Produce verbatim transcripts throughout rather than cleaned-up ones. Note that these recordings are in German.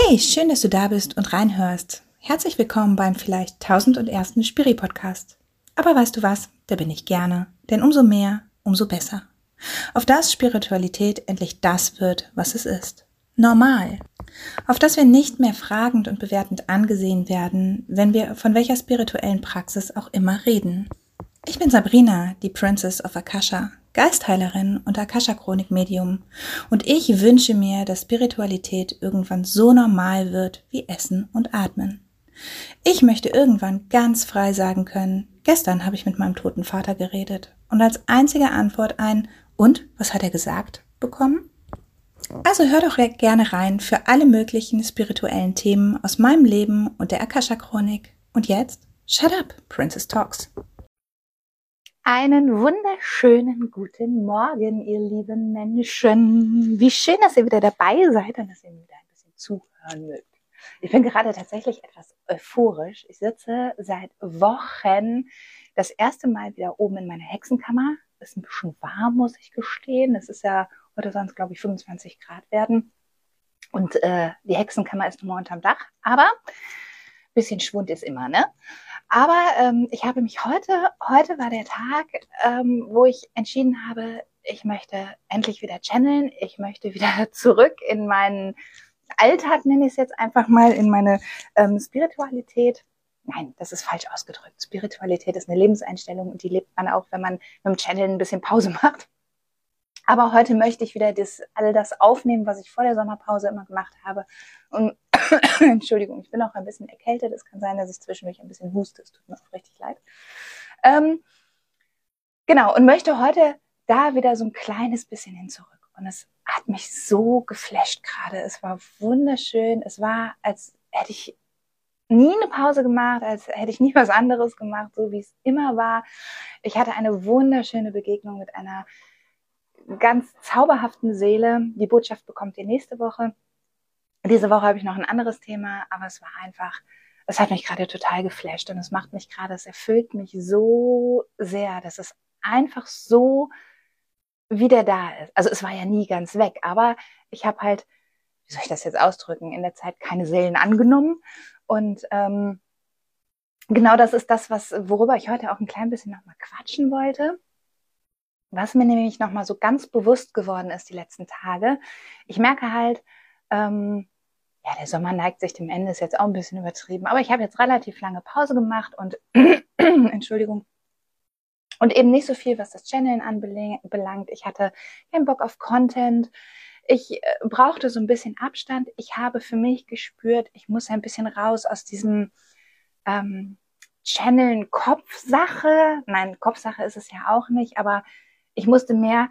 Hey, schön, dass du da bist und reinhörst. Herzlich willkommen beim vielleicht tausendundersten Spiri-Podcast. Aber weißt du was? Da bin ich gerne. Denn umso mehr, umso besser. Auf das Spiritualität endlich das wird, was es ist. Normal. Auf das wir nicht mehr fragend und bewertend angesehen werden, wenn wir von welcher spirituellen Praxis auch immer reden. Ich bin Sabrina, die Princess of Akasha, Geistheilerin und Akasha-Chronik-Medium, und ich wünsche mir, dass Spiritualität irgendwann so normal wird wie Essen und Atmen. Ich möchte irgendwann ganz frei sagen können, gestern habe ich mit meinem toten Vater geredet und als einzige Antwort ein „Und, was hat er gesagt?" bekommen. Also hör doch gerne rein für alle möglichen spirituellen Themen aus meinem Leben und der Akasha-Chronik. Und jetzt, shut up, Princess Talks. Einen wunderschönen guten Morgen, ihr lieben Menschen. Wie schön, dass ihr wieder dabei seid und dass ihr mir wieder ein bisschen zuhören mögt. Ich bin gerade tatsächlich etwas euphorisch. Ich sitze seit Wochen das erste Mal wieder oben in meiner Hexenkammer. Ist ein bisschen warm, muss ich gestehen. Es ist ja heute sonst, glaube ich, fünfundzwanzig Grad werden. Und äh, die Hexenkammer ist nochmal unterm Dach. Aber ein bisschen Schwund ist immer, ne? Aber ähm, ich habe mich heute, heute war der Tag, ähm, wo ich entschieden habe, ich möchte endlich wieder channeln, ich möchte wieder zurück in meinen Alltag, nenne ich es jetzt einfach mal, in meine ähm, Spiritualität. Nein, das ist falsch ausgedrückt. Spiritualität ist eine Lebenseinstellung und die lebt man auch, wenn man mit dem Channeln ein bisschen Pause macht. Aber heute möchte ich wieder das, all das aufnehmen, was ich vor der Sommerpause immer gemacht habe. Und Entschuldigung, ich bin auch ein bisschen erkältet. Es kann sein, dass ich zwischendurch ein bisschen huste. Es tut mir auch richtig leid. Ähm, genau, und möchte heute da wieder so ein kleines bisschen hin zurück. Und es hat mich so geflasht gerade. Es war wunderschön. Es war, als hätte ich nie eine Pause gemacht, als hätte ich nie was anderes gemacht, so wie es immer war. Ich hatte eine wunderschöne Begegnung mit einer ganz zauberhaften Seele. Die Botschaft bekommt ihr nächste Woche. Diese Woche habe ich noch ein anderes Thema, aber es war einfach, es hat mich gerade total geflasht und es macht mich gerade, es erfüllt mich so sehr, dass es einfach so wieder da ist. Also es war ja nie ganz weg, aber ich habe halt, wie soll ich das jetzt ausdrücken, in der Zeit keine Seelen angenommen. Und ähm, genau das ist das, was, worüber ich heute auch ein klein bisschen nochmal quatschen wollte. Was mir nämlich nochmal so ganz bewusst geworden ist die letzten Tage. Ich merke halt, ähm, ja, der Sommer neigt sich dem Ende, ist jetzt auch ein bisschen übertrieben, aber ich habe jetzt relativ lange Pause gemacht und Entschuldigung, und eben nicht so viel, was das Channeln anbelangt. Ich hatte keinen Bock auf Content. Ich äh, brauchte so ein bisschen Abstand. Ich habe für mich gespürt, ich muss ein bisschen raus aus diesem ähm, Channeln Kopfsache. Nein, Kopfsache ist es ja auch nicht, aber ich musste mehr,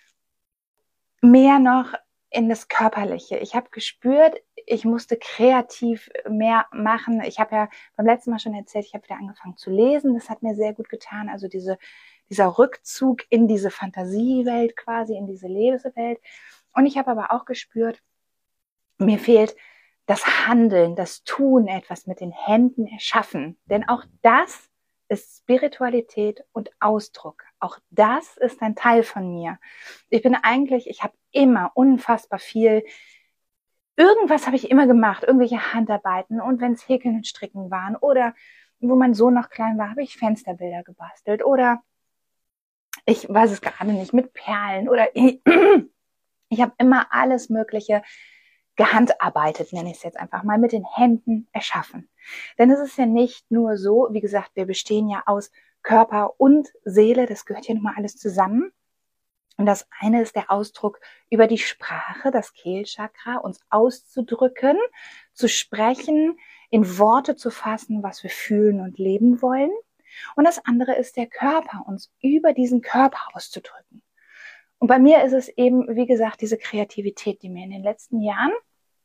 mehr noch in das Körperliche. Ich habe gespürt, ich musste kreativ mehr machen. Ich habe ja beim letzten Mal schon erzählt, ich habe wieder angefangen zu lesen. Das hat mir sehr gut getan. Also diese, dieser Rückzug in diese Fantasiewelt quasi, in diese Lebenswelt. Und ich habe aber auch gespürt, mir fehlt das Handeln, das Tun, etwas mit den Händen erschaffen. Denn auch das ist Spiritualität und Ausdruck. Auch das ist ein Teil von mir. Ich bin eigentlich, ich habe immer unfassbar viel, irgendwas habe ich immer gemacht, irgendwelche Handarbeiten, und wenn es Häkeln und Stricken waren oder wo mein Sohn noch klein war, habe ich Fensterbilder gebastelt oder ich weiß es gerade nicht, mit Perlen oder ich, ich habe immer alles Mögliche gehandarbeitet, nenne ich es jetzt einfach mal, mit den Händen erschaffen. Denn es ist ja nicht nur so, wie gesagt, wir bestehen ja aus Körper und Seele, das gehört ja nun mal alles zusammen. Und das eine ist der Ausdruck über die Sprache, das Kehlchakra, uns auszudrücken, zu sprechen, in Worte zu fassen, was wir fühlen und leben wollen. Und das andere ist der Körper, uns über diesen Körper auszudrücken. Und bei mir ist es eben, wie gesagt, diese Kreativität, die mir in den letzten Jahren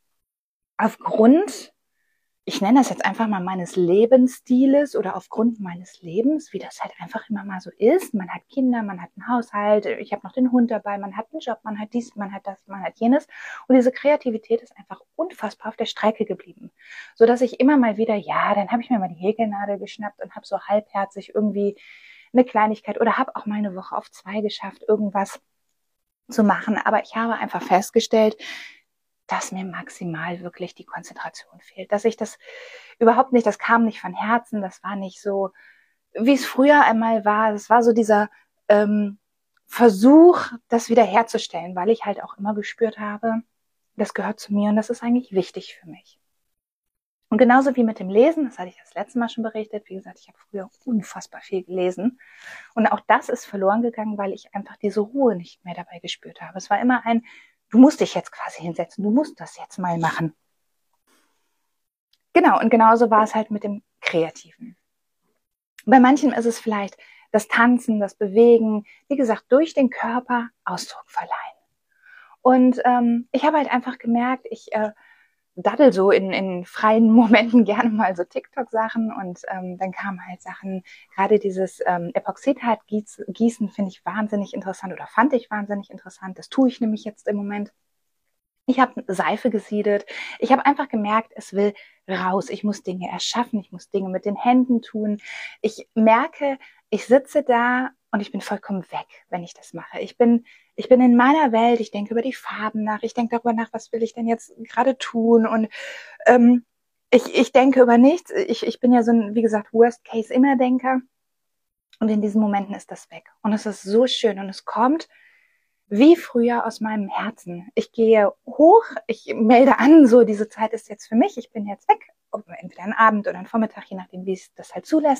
aufgrund, ich nenne das jetzt einfach mal meines Lebensstiles oder aufgrund meines Lebens, wie das halt einfach immer mal so ist. Man hat Kinder, man hat einen Haushalt, ich habe noch den Hund dabei, man hat einen Job, man hat dies, man hat das, man hat jenes. Und diese Kreativität ist einfach unfassbar auf der Strecke geblieben. Sodass ich immer mal wieder, ja, dann habe ich mir mal die Häkelnadel geschnappt und habe so halbherzig irgendwie eine Kleinigkeit oder habe auch mal eine Woche auf zwei geschafft, irgendwas zu machen. Aber ich habe einfach festgestellt, dass mir maximal wirklich die Konzentration fehlt, dass ich das überhaupt nicht, das kam nicht von Herzen, das war nicht so, wie es früher einmal war, es war so dieser ähm, Versuch, das wiederherzustellen, weil ich halt auch immer gespürt habe, das gehört zu mir und das ist eigentlich wichtig für mich. Und genauso wie mit dem Lesen, das hatte ich das letzte Mal schon berichtet, wie gesagt, ich habe früher unfassbar viel gelesen und auch das ist verloren gegangen, weil ich einfach diese Ruhe nicht mehr dabei gespürt habe. Es war immer ein, du musst dich jetzt quasi hinsetzen, du musst das jetzt mal machen. Genau, und genauso war es halt mit dem Kreativen. Bei manchen ist es vielleicht das Tanzen, das Bewegen, wie gesagt, durch den Körper Ausdruck verleihen. Und ähm, ich habe halt einfach gemerkt, ich äh, daddel so in, in freien Momenten gerne mal so TikTok-Sachen und ähm, dann kamen halt Sachen, gerade dieses ähm, Epoxidharz-Gießen finde ich wahnsinnig interessant oder fand ich wahnsinnig interessant. Das tue ich nämlich jetzt im Moment. Ich habe Seife gesiedet. Ich habe einfach gemerkt, es will raus. Ich muss Dinge erschaffen. Ich muss Dinge mit den Händen tun. Ich merke, ich sitze da und ich bin vollkommen weg, wenn ich das mache. Ich bin, ich bin in meiner Welt. Ich denke über die Farben nach. Ich denke darüber nach, was will ich denn jetzt gerade tun? Und ähm, ich, ich denke über nichts. Ich, ich bin ja so ein, wie gesagt, Worst-Case-Immer-Denker. Und in diesen Momenten ist das weg. Und es ist so schön. Und es kommt wie früher aus meinem Herzen. Ich gehe hoch, ich melde an, so diese Zeit ist jetzt für mich, ich bin jetzt weg, entweder ein Abend oder ein Vormittag, je nachdem, wie es das halt zulässt.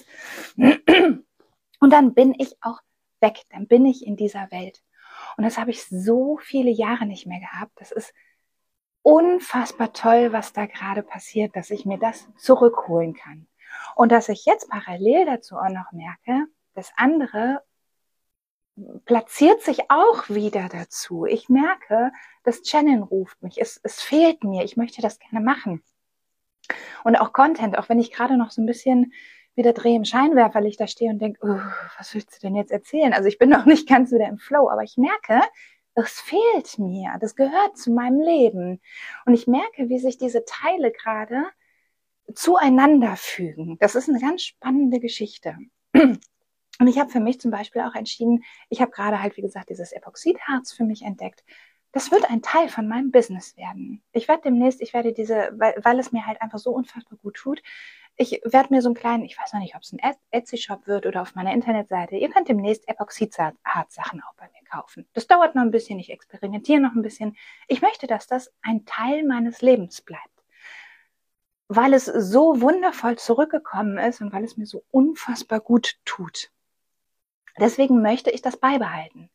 Und dann bin ich auch weg, dann bin ich in dieser Welt. Und das habe ich so viele Jahre nicht mehr gehabt. Das ist unfassbar toll, was da gerade passiert, dass ich mir das zurückholen kann. Und dass ich jetzt parallel dazu auch noch merke, das andere platziert sich auch wieder dazu. Ich merke, das Channeln ruft mich. Es, es fehlt mir. Ich möchte das gerne machen. Und auch Content, auch wenn ich gerade noch so ein bisschen wieder drehe im Scheinwerferlicht da stehe und denke, oh, was willst du denn jetzt erzählen? Also ich bin noch nicht ganz wieder im Flow, aber ich merke, es fehlt mir. Das gehört zu meinem Leben. Und ich merke, wie sich diese Teile gerade zueinander fügen. Das ist eine ganz spannende Geschichte. Und ich habe für mich zum Beispiel auch entschieden, ich habe gerade halt, wie gesagt, dieses Epoxidharz für mich entdeckt. Das wird ein Teil von meinem Business werden. Ich werde demnächst, ich werde diese, weil, weil es mir halt einfach so unfassbar gut tut, ich werde mir so einen kleinen, ich weiß noch nicht, ob es ein Etsy-Shop wird oder auf meiner Internetseite, ihr könnt demnächst Epoxidharz-Sachen auch bei mir kaufen. Das dauert noch ein bisschen, ich experimentiere noch ein bisschen. Ich möchte, dass das ein Teil meines Lebens bleibt, weil es so wundervoll zurückgekommen ist und weil es mir so unfassbar gut tut. Deswegen möchte ich das beibehalten.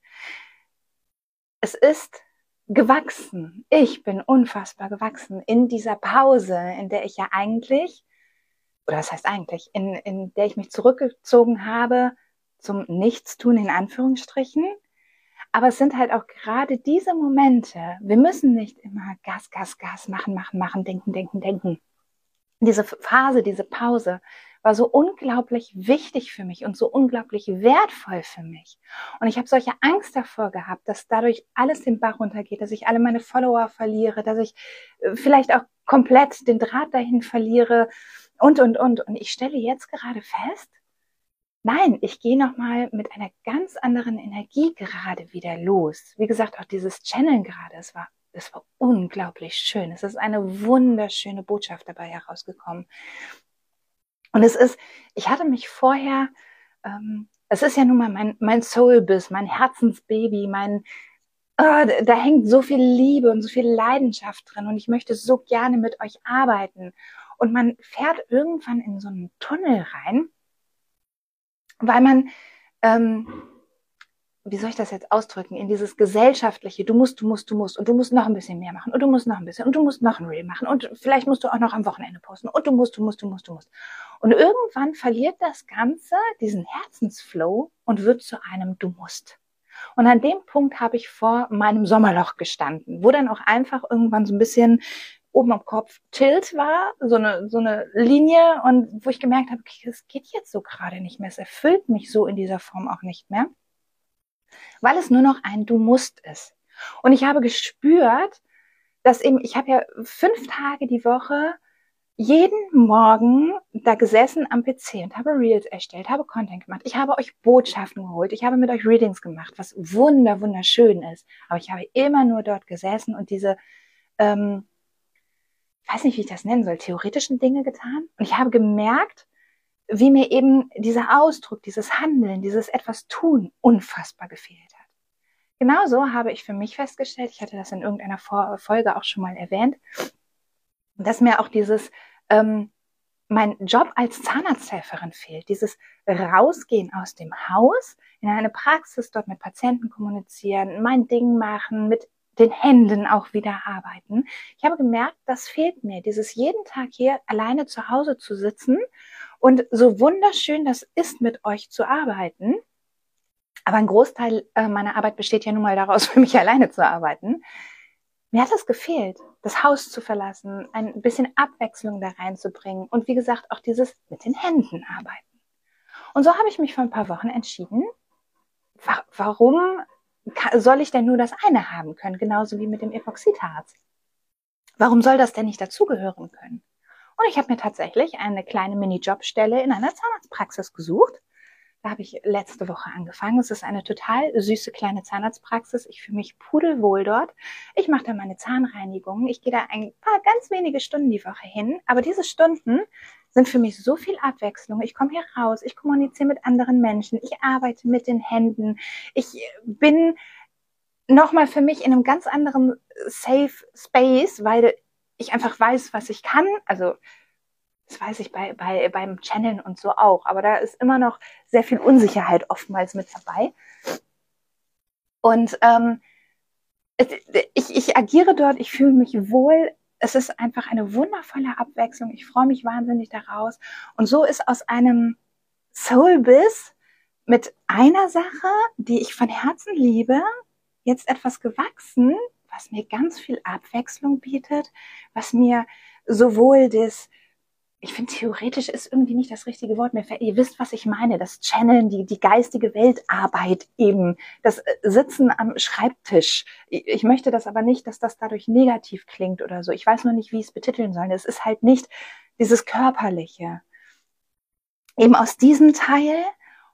Es ist gewachsen. Ich bin unfassbar gewachsen in dieser Pause, in der ich ja eigentlich, oder das heißt eigentlich, in, in der ich mich zurückgezogen habe zum Nichtstun in Anführungsstrichen. Aber es sind halt auch gerade diese Momente. Wir müssen nicht immer Gas, Gas, Gas machen, machen, machen, denken, denken, denken. Diese Phase, diese Pause war so unglaublich wichtig für mich und so unglaublich wertvoll für mich. Und ich habe solche Angst davor gehabt, dass dadurch alles den Bach runtergeht, dass ich alle meine Follower verliere, dass ich vielleicht auch komplett den Draht dahin verliere und, und, und. Und ich stelle jetzt gerade fest, nein, ich gehe nochmal mit einer ganz anderen Energie gerade wieder los. Wie gesagt, auch dieses Channeln gerade, es war Es war unglaublich schön. Es ist eine wunderschöne Botschaft dabei herausgekommen. Und es ist, ich hatte mich vorher, ähm, es ist ja nun mal mein, mein Soulbiss, mein Herzensbaby, mein, oh, da hängt so viel Liebe und so viel Leidenschaft drin und ich möchte so gerne mit euch arbeiten. Und man fährt irgendwann in so einen Tunnel rein, weil man, ähm, wie soll ich das jetzt ausdrücken, in dieses gesellschaftliche, du musst, du musst, du musst und du musst noch ein bisschen mehr machen und du musst noch ein bisschen und du musst noch ein Reel machen und vielleicht musst du auch noch am Wochenende posten und du musst, du musst, du musst, du musst. Und irgendwann verliert das Ganze diesen Herzensflow und wird zu einem Du musst. Und an dem Punkt habe ich vor meinem Sommerloch gestanden, wo dann auch einfach irgendwann so ein bisschen oben am Kopf Tilt war, so eine, so eine Linie und wo ich gemerkt habe, okay, das geht jetzt so gerade nicht mehr, es erfüllt mich so in dieser Form auch nicht mehr, weil es nur noch ein Du musst ist. Und ich habe gespürt, dass eben, ich habe ja fünf Tage die Woche jeden Morgen da gesessen am P C und habe Reels erstellt, habe Content gemacht. Ich habe euch Botschaften geholt. Ich habe mit euch Readings gemacht, was wunder, wunderschön ist. Aber ich habe immer nur dort gesessen und diese ähm, ich weiß nicht, wie ich das nennen soll, theoretischen Dinge getan. Und ich habe gemerkt, wie mir eben dieser Ausdruck, dieses Handeln, dieses etwas tun unfassbar gefehlt hat. Genauso habe ich für mich festgestellt, ich hatte das in irgendeiner Folge auch schon mal erwähnt, dass mir auch dieses, ähm, mein Job als Zahnarzthelferin fehlt. Dieses Rausgehen aus dem Haus, in eine Praxis, dort mit Patienten kommunizieren, mein Ding machen, mit den Händen auch wieder arbeiten. Ich habe gemerkt, das fehlt mir, dieses jeden Tag hier alleine zu Hause zu sitzen und so wunderschön das ist, mit euch zu arbeiten. Aber ein Großteil äh, meiner Arbeit besteht ja nun mal daraus, für mich alleine zu arbeiten. Mir hat es gefehlt, das Haus zu verlassen, ein bisschen Abwechslung da reinzubringen und wie gesagt auch dieses mit den Händen arbeiten. Und so habe ich mich vor ein paar Wochen entschieden, wa- warum soll ich denn nur das eine haben können, genauso wie mit dem Epoxidharz? Warum soll das denn nicht dazugehören können? Und ich habe mir tatsächlich eine kleine Mini-Jobstelle in einer Zahnarztpraxis gesucht. Da habe ich letzte Woche angefangen. Es ist eine total süße kleine Zahnarztpraxis. Ich fühle mich pudelwohl dort. Ich mache da meine Zahnreinigung. Ich gehe da ein paar ganz wenige Stunden die Woche hin. Aber diese Stunden sind für mich so viel Abwechslung. Ich komme hier raus. Ich kommuniziere mit anderen Menschen. Ich arbeite mit den Händen. Ich bin nochmal für mich in einem ganz anderen Safe Space, weil ich einfach weiß, was ich kann. Also das weiß ich bei, bei, beim Channeln und so auch. Aber da ist immer noch sehr viel Unsicherheit oftmals mit dabei. Und ähm, ich, ich agiere dort, ich fühle mich wohl. Es ist einfach eine wundervolle Abwechslung. Ich freue mich wahnsinnig daraus. Und so ist aus einem Soul-Biss mit einer Sache, die ich von Herzen liebe, jetzt etwas gewachsen, was mir ganz viel Abwechslung bietet, was mir sowohl das, ich finde, theoretisch ist irgendwie nicht das richtige Wort mehr. Ihr wisst, was ich meine. Das Channeln, die, die geistige Weltarbeit eben, das Sitzen am Schreibtisch. Ich möchte das aber nicht, dass das dadurch negativ klingt oder so. Ich weiß nur nicht, wie ich es betiteln soll. Es ist halt nicht dieses Körperliche. Eben aus diesem Teil.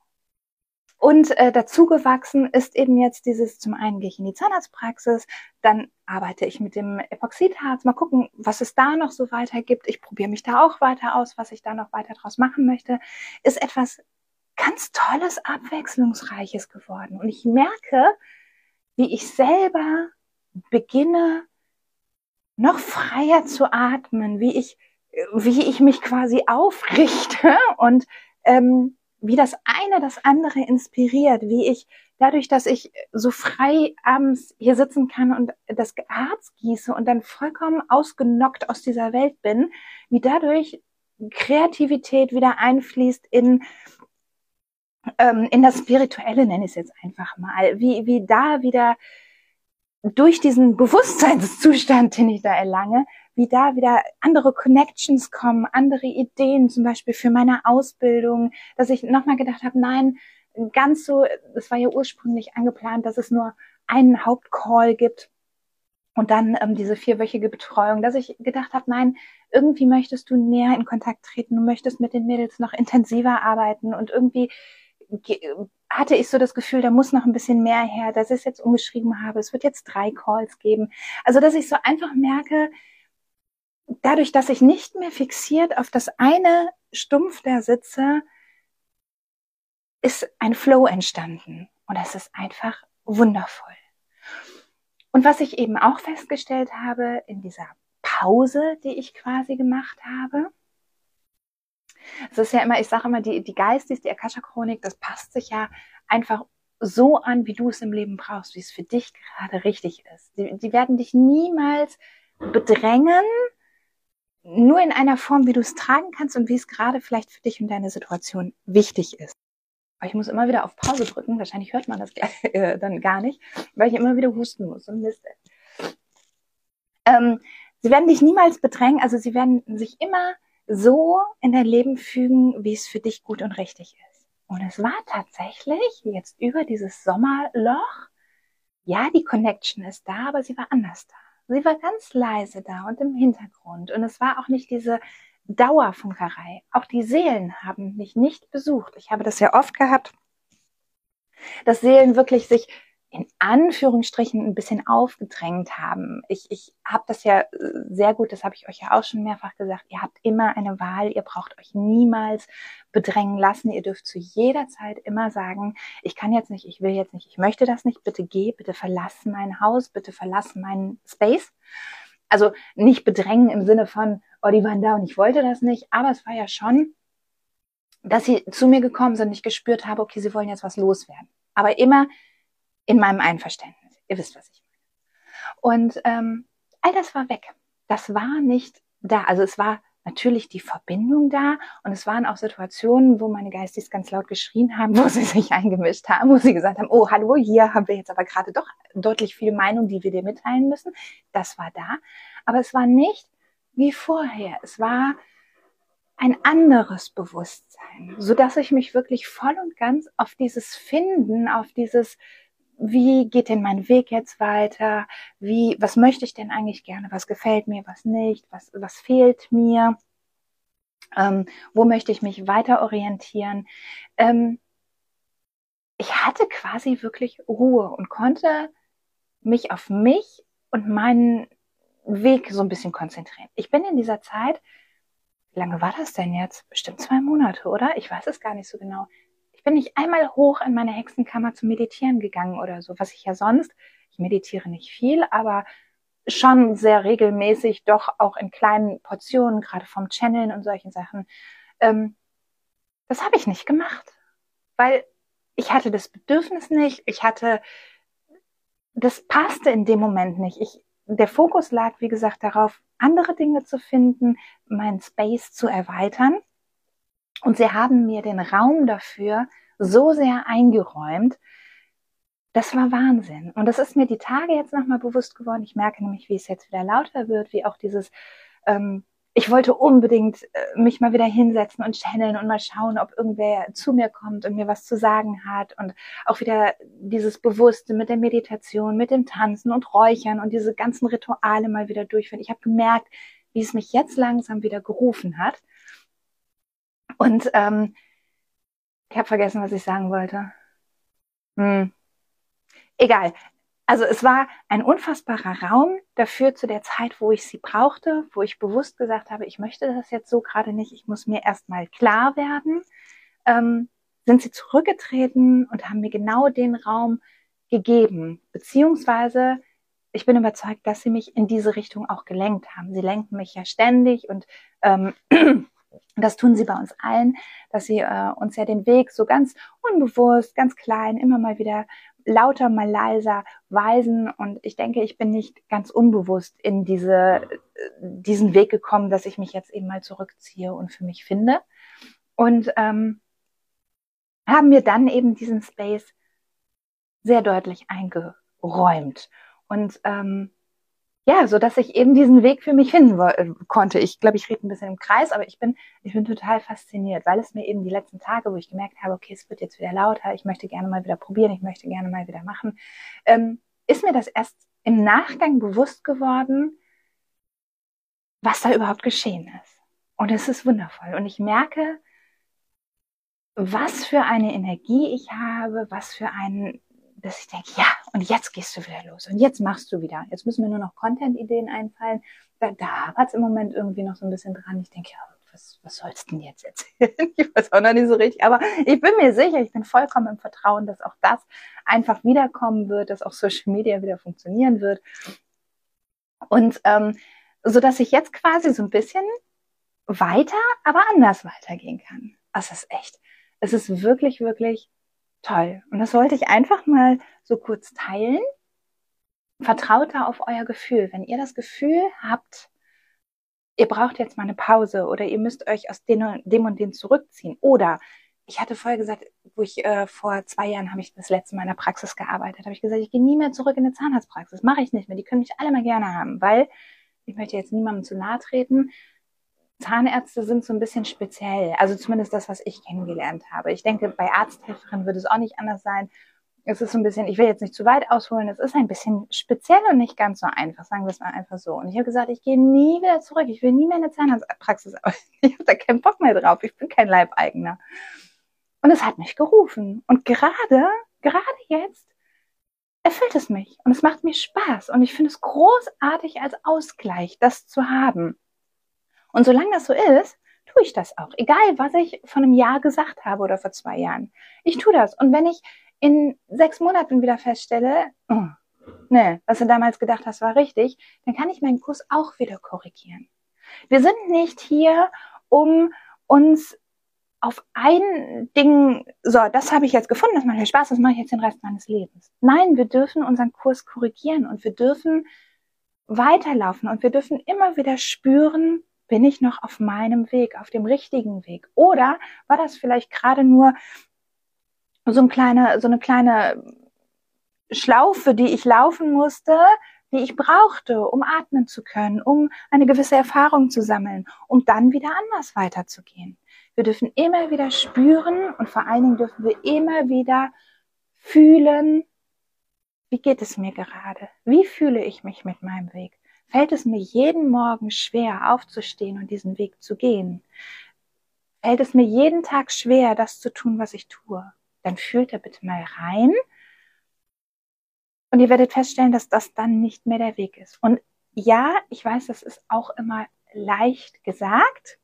Und äh, dazu gewachsen ist eben jetzt dieses, zum einen gehe ich in die Zahnarztpraxis, dann arbeite ich mit dem Epoxidharz, mal gucken, was es da noch so weiter gibt. Ich probiere mich da auch weiter aus, was ich da noch weiter draus machen möchte. Ist etwas ganz Tolles, Abwechslungsreiches geworden. Und ich merke, wie ich selber beginne, noch freier zu atmen, wie ich, wie ich mich quasi aufrichte und ähm, wie das eine das andere inspiriert, wie ich dadurch, dass ich so frei abends hier sitzen kann und das Harz gieße und dann vollkommen ausgenockt aus dieser Welt bin, wie dadurch Kreativität wieder einfließt in ähm, in das Spirituelle, nenne ich es jetzt einfach mal, wie wie da wieder durch diesen Bewusstseinszustand, den ich da erlange, wie da wieder andere Connections kommen, andere Ideen, zum Beispiel für meine Ausbildung, dass ich nochmal gedacht habe, nein, ganz so, es war ja ursprünglich angeplant, dass es nur einen Hauptcall gibt und dann ähm, diese vierwöchige Betreuung, dass ich gedacht habe, nein, irgendwie möchtest du näher in Kontakt treten, du möchtest mit den Mädels noch intensiver arbeiten und irgendwie hatte ich so das Gefühl, da muss noch ein bisschen mehr her, dass ich es jetzt umgeschrieben habe. Es wird jetzt drei Calls geben. Also, dass ich so einfach merke, dadurch, dass ich nicht mehr fixiert auf das eine stumpf da sitze, ist ein Flow entstanden. Und das ist einfach wundervoll. Und was ich eben auch festgestellt habe in dieser Pause, die ich quasi gemacht habe, es ist ja immer, ich sage immer, die, die Geistis, die Akasha-Chronik, das passt sich ja einfach so an, wie du es im Leben brauchst, wie es für dich gerade richtig ist. Die, die werden dich niemals bedrängen, nur in einer Form, wie du es tragen kannst und wie es gerade vielleicht für dich und deine Situation wichtig ist. Aber ich muss immer wieder auf Pause drücken, wahrscheinlich hört man das äh, dann gar nicht, weil ich immer wieder husten muss und Mist. Ähm, sie werden dich niemals bedrängen, also sie werden sich immer so in dein Leben fügen, wie es für dich gut und richtig ist. Und es war tatsächlich jetzt über dieses Sommerloch, ja, die Connection ist da, aber sie war anders da. Sie war ganz leise da und im Hintergrund. Und es war auch nicht diese Dauerfunkerei. Auch die Seelen haben mich nicht besucht. Ich habe das ja oft gehabt, dass Seelen wirklich sich in Anführungsstrichen ein bisschen aufgedrängt haben. Ich, ich habe das ja sehr gut, das habe ich euch ja auch schon mehrfach gesagt, ihr habt immer eine Wahl, ihr braucht euch niemals bedrängen lassen, ihr dürft zu jeder Zeit immer sagen, ich kann jetzt nicht, ich will jetzt nicht, ich möchte das nicht, bitte geh, bitte verlass mein Haus, bitte verlass meinen Space. Also nicht bedrängen im Sinne von, oh, die waren da und ich wollte das nicht, aber es war ja schon, dass sie zu mir gekommen sind und ich gespürt habe, okay, sie wollen jetzt was loswerden. Aber immer in meinem Einverständnis. Ihr wisst, was ich meine. Und ähm, all das war weg. Das war nicht da. Also es war natürlich die Verbindung da und es waren auch Situationen, wo meine Geistis ganz laut geschrien haben, wo sie sich eingemischt haben, wo sie gesagt haben, oh, hallo, hier haben wir jetzt aber gerade doch deutlich viel Meinung, die wir dir mitteilen müssen. Das war da. Aber es war nicht wie vorher. Es war ein anderes Bewusstsein, sodass ich mich wirklich voll und ganz auf dieses Finden, auf dieses, wie geht denn mein Weg jetzt weiter, wie, was möchte ich denn eigentlich gerne, was gefällt mir, was nicht, was, was fehlt mir, ähm, wo möchte ich mich weiter orientieren. Ähm, ich hatte quasi wirklich Ruhe und konnte mich auf mich und meinen Weg so ein bisschen konzentrieren. Ich bin in dieser Zeit, wie lange war das denn jetzt? Bestimmt zwei Monate, oder? Ich weiß es gar nicht so genau. Ich bin nicht einmal hoch in meine Hexenkammer zum Meditieren gegangen oder so, was ich ja sonst, ich meditiere nicht viel, aber schon sehr regelmäßig, doch auch in kleinen Portionen, gerade vom Channeln und solchen Sachen. Ähm, das habe ich nicht gemacht, weil ich hatte das Bedürfnis nicht, ich hatte, das passte in dem Moment nicht. Ich, der Fokus lag, wie gesagt, darauf, andere Dinge zu finden, meinen Space zu erweitern. Und sie haben mir den Raum dafür so sehr eingeräumt. Das war Wahnsinn. Und das ist mir die Tage jetzt nochmal bewusst geworden. Ich merke nämlich, wie es jetzt wieder lauter wird, wie auch dieses, ähm, ich wollte unbedingt äh, mich mal wieder hinsetzen und channeln und mal schauen, ob irgendwer zu mir kommt und mir was zu sagen hat. Und auch wieder dieses Bewusste mit der Meditation, mit dem Tanzen und Räuchern und diese ganzen Rituale mal wieder durchführen. Ich habe gemerkt, wie es mich jetzt langsam wieder gerufen hat. Und ähm, ich habe vergessen, was ich sagen wollte. Hm. Egal. Also es war ein unfassbarer Raum dafür zu der Zeit, wo ich sie brauchte, wo ich bewusst gesagt habe, ich möchte das jetzt so gerade nicht, ich muss mir erstmal klar werden. Ähm, sind sie zurückgetreten und haben mir genau den Raum gegeben. Beziehungsweise ich bin überzeugt, dass sie mich in diese Richtung auch gelenkt haben. Sie lenken mich ja ständig und ähm, das tun sie bei uns allen, dass sie äh, uns ja den Weg so ganz unbewusst, ganz klein, immer mal wieder lauter, mal leiser weisen. Und ich denke, ich bin nicht ganz unbewusst in diese, diesen Weg gekommen, dass ich mich jetzt eben mal zurückziehe und für mich finde. Und ähm, haben mir dann eben diesen Space sehr deutlich eingeräumt. Und ähm, ja, so dass ich eben diesen Weg für mich finden äh, konnte. Ich glaube, ich rede ein bisschen im Kreis, aber ich bin, ich bin total fasziniert, weil es mir eben die letzten Tage, wo ich gemerkt habe, okay, es wird jetzt wieder lauter, ich möchte gerne mal wieder probieren, ich möchte gerne mal wieder machen, ähm, ist mir das erst im Nachgang bewusst geworden, was da überhaupt geschehen ist. Und es ist wundervoll. Und ich merke, was für eine Energie ich habe, was für einen, dass ich denke, ja, und jetzt gehst du wieder los und jetzt machst du wieder. Jetzt müssen mir nur noch Content-Ideen einfallen. Da, da hat es im Moment irgendwie noch so ein bisschen dran. Ich denke, ja, was, was sollst du denn jetzt erzählen? Ich weiß auch noch nicht so richtig, aber ich bin mir sicher, ich bin vollkommen im Vertrauen, dass auch das einfach wiederkommen wird, dass auch Social Media wieder funktionieren wird. Und ähm, so dass ich jetzt quasi so ein bisschen weiter, aber anders weitergehen kann. Das ist echt, es ist wirklich, wirklich toll. Und das wollte ich einfach mal so kurz teilen. Vertraut da auf euer Gefühl. Wenn ihr das Gefühl habt, ihr braucht jetzt mal eine Pause oder ihr müsst euch aus dem und dem zurückziehen. Oder ich hatte vorher gesagt, wo ich äh, vor zwei Jahren habe ich das letzte Mal in der Praxis gearbeitet, habe ich gesagt, ich gehe nie mehr zurück in eine Zahnarztpraxis. Mache ich nicht mehr. Die können mich alle mal gerne haben, weil ich möchte jetzt niemandem zu nahe treten. Zahnärzte sind so ein bisschen speziell, also zumindest das, was ich kennengelernt habe. Ich denke, bei Arzthelferinnen wird es auch nicht anders sein. Es ist so ein bisschen, ich will jetzt nicht zu weit ausholen, es ist ein bisschen speziell und nicht ganz so einfach, sagen wir es mal einfach so. Und ich habe gesagt, ich gehe nie wieder zurück, ich will nie mehr in eine Zahnarztpraxis, ich habe da keinen Bock mehr drauf, ich bin kein Leibeigener. Und es hat mich gerufen. Und gerade, gerade jetzt erfüllt es mich und es macht mir Spaß und ich finde es großartig als Ausgleich, das zu haben. Und solange das so ist, tue ich das auch. Egal, was ich vor einem Jahr gesagt habe oder vor zwei Jahren. Ich tue das. Und wenn ich in sechs Monaten wieder feststelle, oh, ne, was du damals gedacht hast, war richtig, dann kann ich meinen Kurs auch wieder korrigieren. Wir sind nicht hier, um uns auf ein Ding, so, das habe ich jetzt gefunden, das macht mir Spaß, das mache ich jetzt den Rest meines Lebens. Nein, wir dürfen unseren Kurs korrigieren und wir dürfen weiterlaufen und wir dürfen immer wieder spüren, bin ich noch auf meinem Weg, auf dem richtigen Weg? Oder war das vielleicht gerade nur so, ein kleine, so eine kleine Schlaufe, die ich laufen musste, die ich brauchte, um atmen zu können, um eine gewisse Erfahrung zu sammeln, um dann wieder anders weiterzugehen. Wir dürfen immer wieder spüren und vor allen Dingen dürfen wir immer wieder fühlen, wie geht es mir gerade? Wie fühle ich mich mit meinem Weg? Fällt es mir jeden Morgen schwer, aufzustehen und diesen Weg zu gehen? Fällt es mir jeden Tag schwer, das zu tun, was ich tue? Dann fühlt da bitte mal rein und ihr werdet feststellen, dass das dann nicht mehr der Weg ist. Und ja, ich weiß, das ist auch immer leicht gesagt,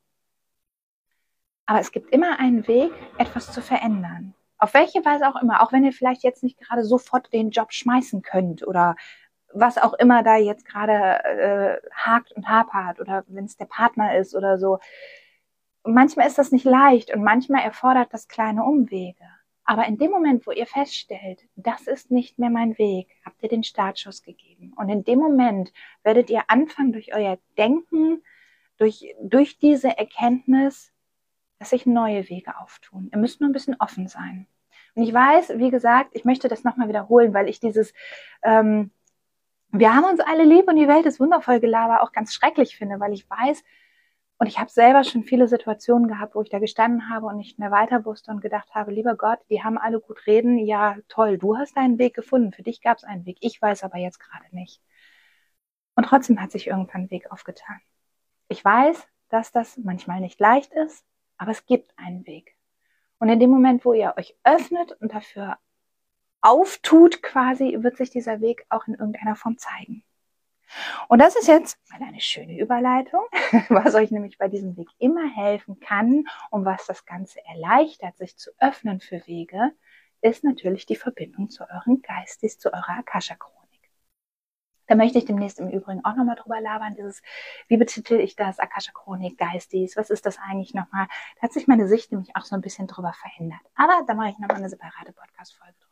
aber es gibt immer einen Weg, etwas zu verändern. Auf welche Weise auch immer, auch wenn ihr vielleicht jetzt nicht gerade sofort den Job schmeißen könnt oder was auch immer da jetzt gerade äh, hakt und hapert oder wenn es der Partner ist oder so. Manchmal ist das nicht leicht und manchmal erfordert das kleine Umwege. Aber in dem Moment, wo ihr feststellt, das ist nicht mehr mein Weg, habt ihr den Startschuss gegeben. Und in dem Moment werdet ihr anfangen, durch euer Denken, durch, durch diese Erkenntnis, dass sich neue Wege auftun. Ihr müsst nur ein bisschen offen sein. Und ich weiß, wie gesagt, ich möchte das nochmal wiederholen, weil ich dieses ähm, wir haben uns alle lieb und die Welt ist wundervoll Gelaber auch ganz schrecklich finde, weil ich weiß, und ich habe selber schon viele Situationen gehabt, wo ich da gestanden habe und nicht mehr weiter wusste und gedacht habe, lieber Gott, die haben alle gut reden, ja toll, du hast deinen Weg gefunden, für dich gab es einen Weg, ich weiß aber jetzt gerade nicht. Und trotzdem hat sich irgendwann ein Weg aufgetan. Ich weiß, dass das manchmal nicht leicht ist, aber es gibt einen Weg. Und in dem Moment, wo ihr euch öffnet und dafür auftut quasi, wird sich dieser Weg auch in irgendeiner Form zeigen. Und das ist jetzt mal eine schöne Überleitung, was euch nämlich bei diesem Weg immer helfen kann und was das Ganze erleichtert, sich zu öffnen für Wege, ist natürlich die Verbindung zu euren Geistis, zu eurer Akasha-Chronik. Da möchte ich demnächst im Übrigen auch nochmal drüber labern, dieses, wie betitel ich das, Akasha-Chronik, Geistis, was ist das eigentlich nochmal? Da hat sich meine Sicht nämlich auch so ein bisschen drüber verändert. Aber da mache ich nochmal eine separate Podcast-Folge drüber.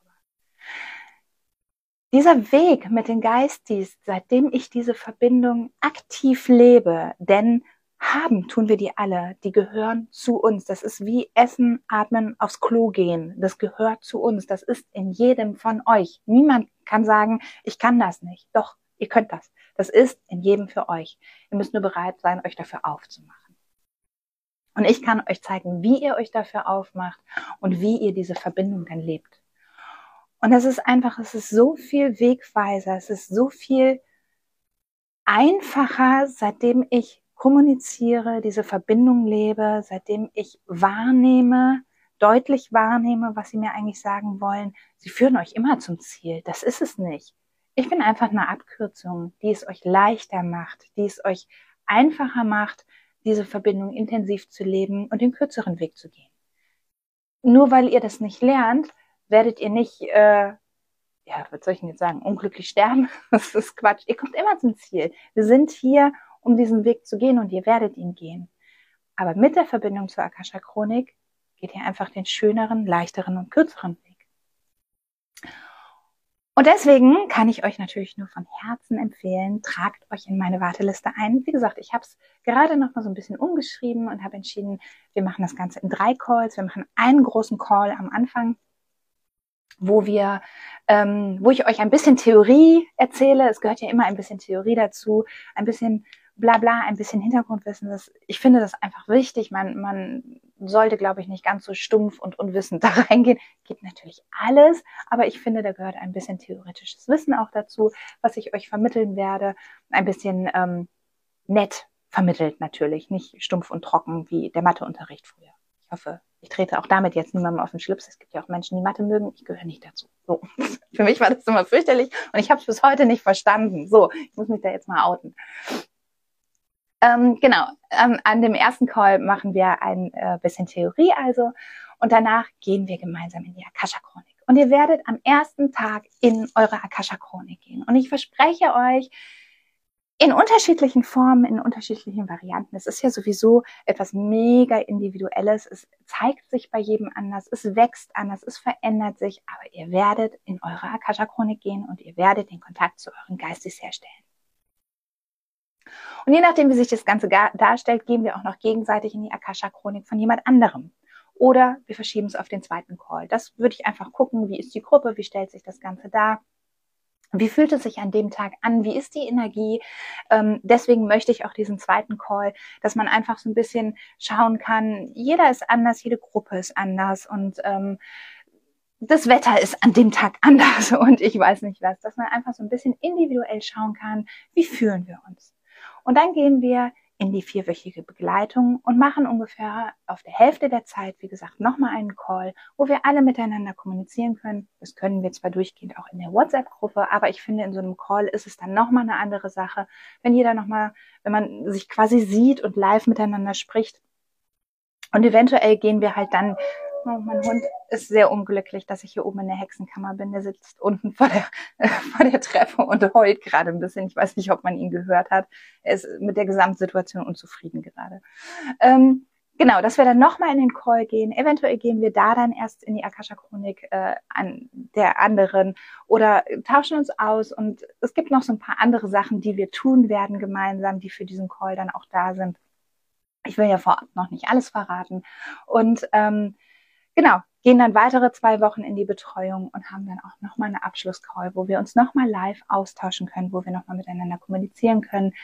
Dieser Weg mit den Geistis, seitdem ich diese Verbindung aktiv lebe, denn haben tun wir die alle, die gehören zu uns. Das ist wie Essen, Atmen, aufs Klo gehen. Das gehört zu uns. Das ist in jedem von euch. Niemand kann sagen, ich kann das nicht. Doch, ihr könnt das. Das ist in jedem für euch. Ihr müsst nur bereit sein, euch dafür aufzumachen. Und ich kann euch zeigen, wie ihr euch dafür aufmacht und wie ihr diese Verbindung dann lebt. Und es ist einfach, es ist so viel Wegweiser, es ist so viel einfacher, seitdem ich kommuniziere, diese Verbindung lebe, seitdem ich wahrnehme, deutlich wahrnehme, was sie mir eigentlich sagen wollen. Sie führen euch immer zum Ziel, das ist es nicht. Ich bin einfach eine Abkürzung, die es euch leichter macht, die es euch einfacher macht, diese Verbindung intensiv zu leben und den kürzeren Weg zu gehen. Nur weil ihr das nicht lernt, werdet ihr nicht, äh, ja, was soll ich denn jetzt sagen, unglücklich sterben? Das ist Quatsch. Ihr kommt immer zum Ziel. Wir sind hier, um diesen Weg zu gehen und ihr werdet ihn gehen. Aber mit der Verbindung zur Akasha-Chronik geht ihr einfach den schöneren, leichteren und kürzeren Weg. Und deswegen kann ich euch natürlich nur von Herzen empfehlen, tragt euch in meine Warteliste ein. Wie gesagt, ich habe es gerade noch mal so ein bisschen umgeschrieben und habe entschieden, wir machen das Ganze in drei Calls. Wir machen einen großen Call am Anfang, wo wir, ähm, wo ich euch ein bisschen Theorie erzähle. Es gehört ja immer ein bisschen Theorie dazu, ein bisschen Blabla, ein bisschen Hintergrundwissen. Das, ich finde das einfach wichtig. Man, man sollte, glaube ich, nicht ganz so stumpf und unwissend da reingehen. Gibt natürlich alles, aber ich finde, da gehört ein bisschen theoretisches Wissen auch dazu, was ich euch vermitteln werde. Ein bisschen ähm, nett vermittelt natürlich, nicht stumpf und trocken wie der Matheunterricht früher. Ich hoffe, Ich trete auch damit jetzt niemandem auf den Schlips. Es gibt ja auch Menschen, die Mathe mögen. Ich gehöre nicht dazu. So. Für mich war das immer fürchterlich und ich habe es bis heute nicht verstanden. So, ich muss mich da jetzt mal outen. Ähm, genau, ähm, an dem ersten Call machen wir ein äh, bisschen Theorie also und danach gehen wir gemeinsam in die Akasha-Chronik. Und ihr werdet am ersten Tag in eure Akasha-Chronik gehen. Und ich verspreche euch, in unterschiedlichen Formen, in unterschiedlichen Varianten. Es ist ja sowieso etwas mega Individuelles. Es zeigt sich bei jedem anders. Es wächst anders. Es verändert sich. Aber ihr werdet in eure Akasha-Chronik gehen und ihr werdet den Kontakt zu euren Geistes herstellen. Und je nachdem, wie sich das Ganze darstellt, gehen wir auch noch gegenseitig in die Akasha-Chronik von jemand anderem. Oder wir verschieben es auf den zweiten Call. Das würde ich einfach gucken. Wie ist die Gruppe? Wie stellt sich das Ganze dar? Wie fühlt es sich an dem Tag an? Wie ist die Energie? Ähm, deswegen möchte ich auch diesen zweiten Call, dass man einfach so ein bisschen schauen kann. Jeder ist anders, jede Gruppe ist anders und ähm, das Wetter ist an dem Tag anders und ich weiß nicht was. Dass man einfach so ein bisschen individuell schauen kann, wie fühlen wir uns? Und dann gehen wir in die vierwöchige Begleitung und machen ungefähr auf der Hälfte der Zeit, wie gesagt, nochmal einen Call, wo wir alle miteinander kommunizieren können. Das können wir zwar durchgehend auch in der WhatsApp-Gruppe, aber ich finde, in so einem Call ist es dann nochmal eine andere Sache, wenn jeder nochmal, wenn man sich quasi sieht und live miteinander spricht. Und eventuell gehen wir halt dann, oh, mein Hund ist sehr unglücklich, dass ich hier oben in der Hexenkammer bin. Der sitzt unten vor der, äh, vor der Treppe und heult gerade ein bisschen. Ich weiß nicht, ob man ihn gehört hat. Er ist mit der Gesamtsituation unzufrieden gerade. Ähm, genau, dass wir dann nochmal in den Call gehen. Eventuell gehen wir da dann erst in die Akasha-Chronik äh, an der anderen oder tauschen uns aus. Und es gibt noch so ein paar andere Sachen, die wir tun werden gemeinsam, die für diesen Call dann auch da sind. Ich will ja vorab noch nicht alles verraten. Und ähm, genau, gehen dann weitere zwei Wochen in die Betreuung und haben dann auch nochmal eine Abschlusscall, wo wir uns nochmal live austauschen können, wo wir nochmal miteinander kommunizieren können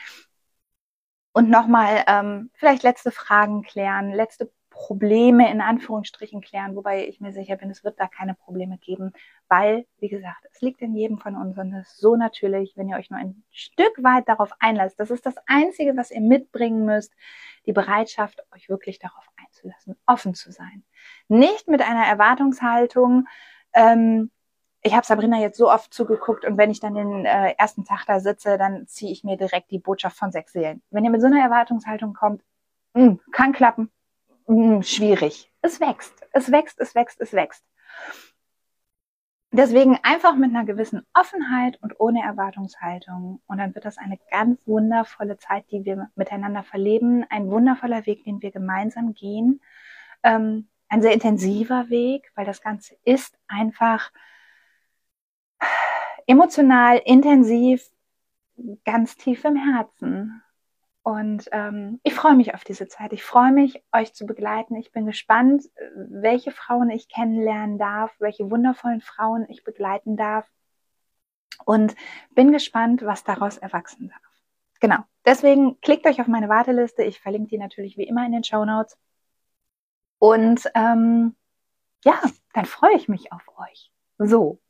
und nochmal ähm, vielleicht letzte Fragen klären, letzte Probleme in Anführungsstrichen klären, wobei ich mir sicher bin, es wird da keine Probleme geben, weil, wie gesagt, es liegt in jedem von uns und es ist so natürlich, wenn ihr euch nur ein Stück weit darauf einlasst. Das ist das Einzige, was ihr mitbringen müsst, die Bereitschaft, euch wirklich darauf einzulassen, offen zu sein. Nicht mit einer Erwartungshaltung, ähm, ich habe Sabrina jetzt so oft zugeguckt und wenn ich dann den äh, ersten Tag da sitze, dann ziehe ich mir direkt die Botschaft von sechs Seelen. Wenn ihr mit so einer Erwartungshaltung kommt, mh, kann klappen, mh, schwierig. Es wächst, es wächst, es wächst, es wächst. Deswegen einfach mit einer gewissen Offenheit und ohne Erwartungshaltung. Und dann wird das eine ganz wundervolle Zeit, die wir miteinander verleben. Ein wundervoller Weg, den wir gemeinsam gehen. Ähm, ein sehr intensiver Weg, weil das Ganze ist einfach emotional, intensiv, ganz tief im Herzen. Und ähm, ich freue mich auf diese Zeit. Ich freue mich, euch zu begleiten. Ich bin gespannt, welche Frauen ich kennenlernen darf, welche wundervollen Frauen ich begleiten darf. Und bin gespannt, was daraus erwachsen darf. Genau. Deswegen klickt euch auf meine Warteliste. Ich verlinke die natürlich wie immer in den Shownotes. Und ähm, ja, dann freue ich mich auf euch. So.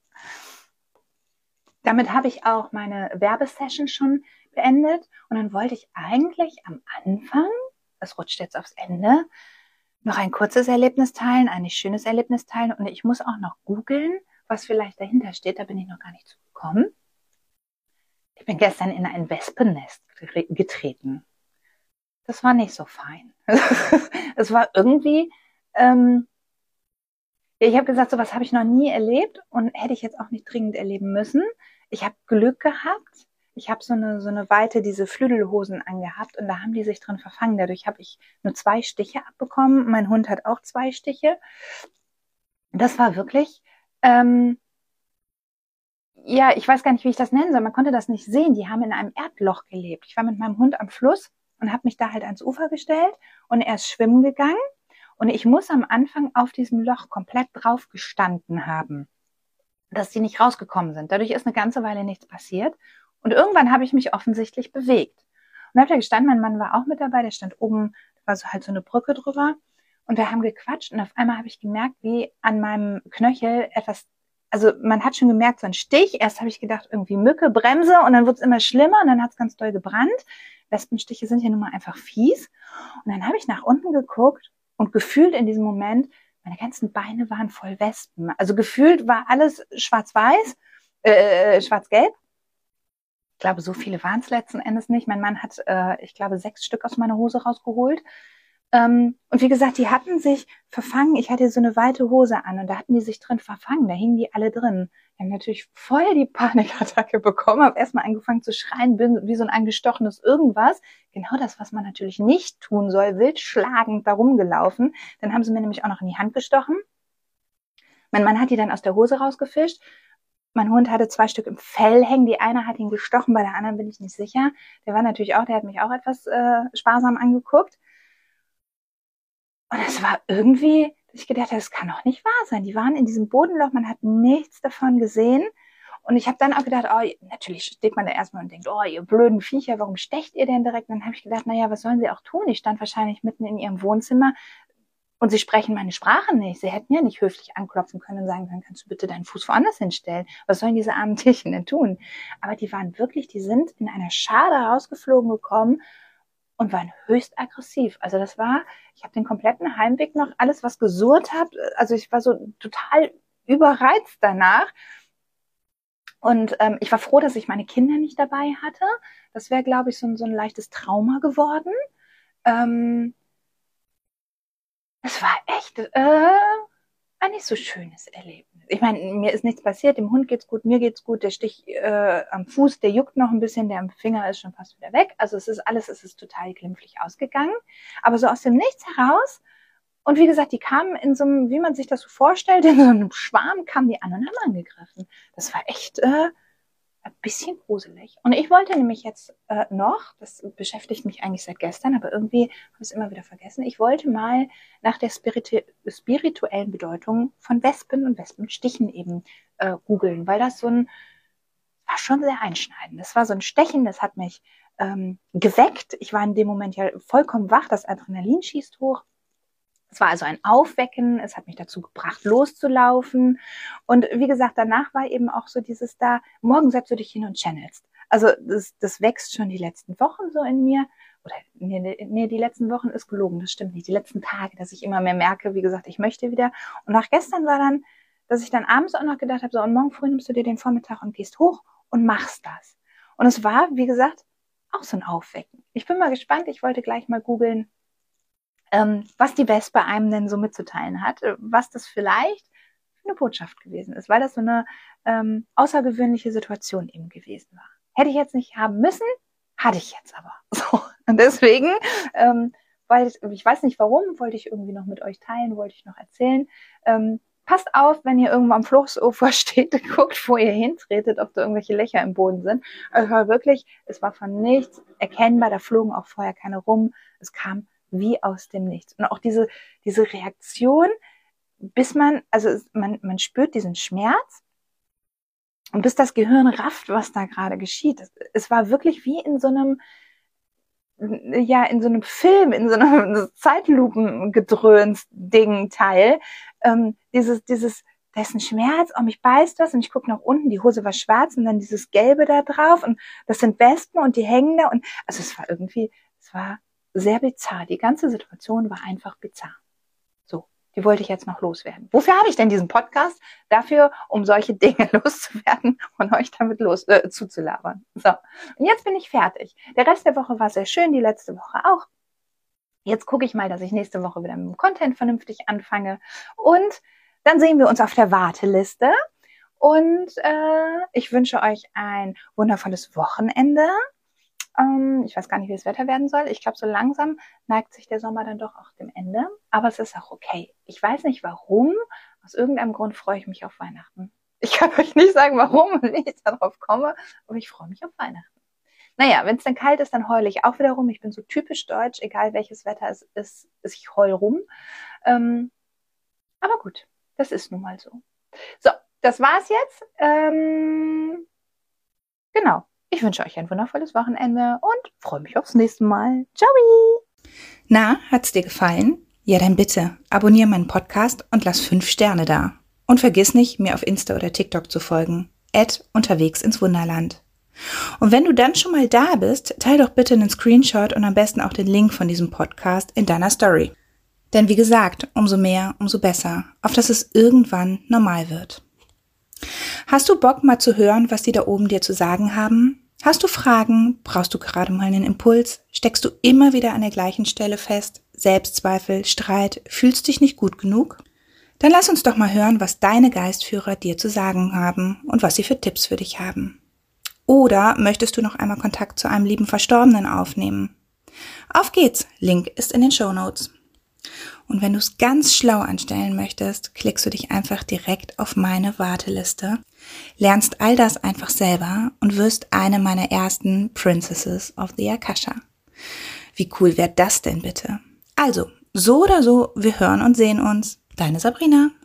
Damit habe ich auch meine Werbesession schon beendet und dann wollte ich eigentlich am Anfang, das rutscht jetzt aufs Ende, noch ein kurzes Erlebnis teilen, ein nicht schönes Erlebnis teilen und ich muss auch noch googeln, was vielleicht dahinter steht, da bin ich noch gar nicht zugekommen. Ich bin gestern in ein Wespennest getreten. Das war nicht so fein. Es war irgendwie, ähm, ich habe gesagt, sowas habe ich noch nie erlebt und hätte ich jetzt auch nicht dringend erleben müssen. Ich habe Glück gehabt. Ich habe so eine, so eine weite, diese Flügelhosen angehabt und da haben die sich drin verfangen. Dadurch habe ich nur zwei Stiche abbekommen. Mein Hund hat auch zwei Stiche. Das war wirklich, ähm, ja, ich weiß gar nicht, wie ich das nennen soll. Man konnte das nicht sehen. Die haben in einem Erdloch gelebt. Ich war mit meinem Hund am Fluss und habe mich da halt ans Ufer gestellt und er ist schwimmen gegangen. Und ich muss am Anfang auf diesem Loch komplett drauf gestanden haben, dass die nicht rausgekommen sind. Dadurch ist eine ganze Weile nichts passiert. Und irgendwann habe ich mich offensichtlich bewegt. Und habe da gestanden, mein Mann war auch mit dabei, der stand oben, da war so halt so eine Brücke drüber. Und wir haben gequatscht und auf einmal habe ich gemerkt, wie an meinem Knöchel etwas, also man hat schon gemerkt, so ein Stich. Erst habe ich gedacht, irgendwie Mücke, Bremse und dann wird es immer schlimmer und dann hat es ganz doll gebrannt. Wespenstiche sind ja nun mal einfach fies. Und dann habe ich nach unten geguckt und gefühlt in diesem Moment meine ganzen Beine waren voll Wespen. Also gefühlt war alles schwarz-weiß, äh, schwarz-gelb. Ich glaube, so viele waren es letzten Endes nicht. Mein Mann hat, äh, ich glaube, sechs Stück aus meiner Hose rausgeholt. Ähm, und wie gesagt, die hatten sich verfangen. Ich hatte so eine weite Hose an und da hatten die sich drin verfangen. Da hingen die alle drin. Ich habe natürlich voll die Panikattacke bekommen, habe erstmal angefangen zu schreien, bin wie so ein angestochenes irgendwas. Genau das, was man natürlich nicht tun soll, wild schlagend da rumgelaufen. Dann haben sie mir nämlich auch noch in die Hand gestochen. Mein Mann hat die dann aus der Hose rausgefischt. Mein Hund hatte zwei Stück im Fell hängen. Die eine hat ihn gestochen, bei der anderen bin ich nicht sicher. Der war natürlich auch, der hat mich auch etwas äh, sparsam angeguckt. Und es war irgendwie, dass ich gedacht habe, das kann doch nicht wahr sein. Die waren in diesem Bodenloch, man hat nichts davon gesehen. Und ich habe dann auch gedacht, oh, natürlich steht man da erstmal und denkt, oh, ihr blöden Viecher, warum stecht ihr denn direkt? Und dann habe ich gedacht, naja, was sollen sie auch tun? Ich stand wahrscheinlich mitten in ihrem Wohnzimmer und sie sprechen meine Sprache nicht. Sie hätten ja nicht höflich anklopfen können und sagen können, kannst du bitte deinen Fuß woanders hinstellen? Was sollen diese armen Tierchen denn tun? Aber die waren wirklich, die sind in einer Schale rausgeflogen gekommen und waren höchst aggressiv. Also das war, ich habe den kompletten Heimweg noch alles, was gesurrt hat, also ich war so total überreizt danach. Und ähm, ich war froh, dass ich meine Kinder nicht dabei hatte. Das wäre, glaube ich, so ein, so ein leichtes Trauma geworden. Ähm, es war echt äh, ein nicht so schönes Erlebnis. Ich meine, mir ist nichts passiert, dem Hund geht's gut, mir geht's gut, der Stich äh, am Fuß, der juckt noch ein bisschen, der am Finger ist schon fast wieder weg. Also es ist alles, es ist total glimpflich ausgegangen. Aber so aus dem Nichts heraus, und wie gesagt, die kamen in so einem, wie man sich das so vorstellt, in so einem Schwarm kamen die an und haben angegriffen. Das war echt äh, ein bisschen gruselig. Und ich wollte nämlich jetzt äh, noch, das beschäftigt mich eigentlich seit gestern, aber irgendwie habe ich es immer wieder vergessen, ich wollte mal nach der spiritu- spirituellen Bedeutung von Wespen und Wespenstichen eben äh, googeln, weil das so ein, war schon sehr einschneidend. Das war so ein Stechen, das hat mich ähm, geweckt. Ich war in dem Moment ja vollkommen wach, das Adrenalin schießt hoch. Es war also ein Aufwecken, es hat mich dazu gebracht, loszulaufen. Und wie gesagt, danach war eben auch so dieses da, morgen setzt du dich hin und channelst. Also das, das wächst schon die letzten Wochen so in mir. Oder nee, nee, die letzten Wochen ist gelogen, das stimmt nicht. Die letzten Tage, dass ich immer mehr merke, wie gesagt, ich möchte wieder. Und nach gestern war dann, dass ich dann abends auch noch gedacht habe, so, und morgen früh nimmst du dir den Vormittag und gehst hoch und machst das. Und es war, wie gesagt, auch so ein Aufwecken. Ich bin mal gespannt, ich wollte gleich mal googeln, Ähm, was die Wespe einem denn so mitzuteilen hat, was das vielleicht für eine Botschaft gewesen ist, weil das so eine ähm, außergewöhnliche Situation eben gewesen war. Hätte ich jetzt nicht haben müssen, hatte ich jetzt aber. So. Und deswegen, ähm, weil ich, ich weiß nicht warum, wollte ich irgendwie noch mit euch teilen, wollte ich noch erzählen. Ähm, passt auf, wenn ihr irgendwo am Flussufer steht, guckt, wo ihr hintretet, ob da irgendwelche Löcher im Boden sind. Also es war wirklich, es war von nichts erkennbar, da flogen auch vorher keine rum. Es kam wie aus dem Nichts. Und auch diese, diese Reaktion, bis man, also man, man spürt diesen Schmerz und bis das Gehirn rafft, was da gerade geschieht. Es, es war wirklich wie in so einem, ja, in so einem Film, in so einem Zeitlupen-Gedröns-Ding-Teil. Ähm, dieses, dieses, da ist ein Schmerz, oh, mich beißt was und ich gucke nach unten, die Hose war schwarz und dann dieses Gelbe da drauf und das sind Wespen und die hängen da und, also es war irgendwie, es war sehr bizarr. Die ganze Situation war einfach bizarr. So, die wollte ich jetzt noch loswerden. Wofür habe ich denn diesen Podcast? Dafür, um solche Dinge loszuwerden und euch damit los äh, zuzulabern. So, und jetzt bin ich fertig. Der Rest der Woche war sehr schön, die letzte Woche auch. Jetzt gucke ich mal, dass ich nächste Woche wieder mit dem Content vernünftig anfange. Und dann sehen wir uns auf der Warteliste. Und äh, ich wünsche euch ein wundervolles Wochenende. Ich weiß gar nicht, wie das Wetter werden soll. Ich glaube, so langsam neigt sich der Sommer dann doch auch dem Ende. Aber es ist auch okay. Ich weiß nicht warum. Aus irgendeinem Grund freue ich mich auf Weihnachten. Ich kann euch nicht sagen, warum und wie ich darauf komme, aber ich freue mich auf Weihnachten. Naja, wenn es dann kalt ist, dann heule ich auch wieder rum. Ich bin so typisch deutsch, egal welches Wetter es ist, ist ich heul rum. Ähm, aber gut, das ist nun mal so. So, das war's jetzt. Ähm, genau. Ich wünsche euch ein wundervolles Wochenende und freue mich aufs nächste Mal. Ciao! Na, hat's dir gefallen? Ja, dann bitte, abonniere meinen Podcast und lass fünf Sterne da. Und vergiss nicht, mir auf Insta oder TikTok zu folgen. At unterwegs ins Wunderland. Und wenn du dann schon mal da bist, teile doch bitte einen Screenshot und am besten auch den Link von diesem Podcast in deiner Story. Denn wie gesagt, umso mehr, umso besser, auf dass es irgendwann normal wird. Hast du Bock mal zu hören, was die da oben dir zu sagen haben? Hast du Fragen? Brauchst du gerade mal einen Impuls? Steckst du immer wieder an der gleichen Stelle fest? Selbstzweifel, Streit, fühlst dich nicht gut genug? Dann lass uns doch mal hören, was deine Geistführer dir zu sagen haben und was sie für Tipps für dich haben. Oder möchtest du noch einmal Kontakt zu einem lieben Verstorbenen aufnehmen? Auf geht's! Link ist in den Shownotes. Und wenn du es ganz schlau anstellen möchtest, klickst du dich einfach direkt auf meine Warteliste, lernst all das einfach selber und wirst eine meiner ersten Princesses of the Akasha. Wie cool wäre das denn bitte? Also, so oder so, wir hören und sehen uns. Deine Sabrina.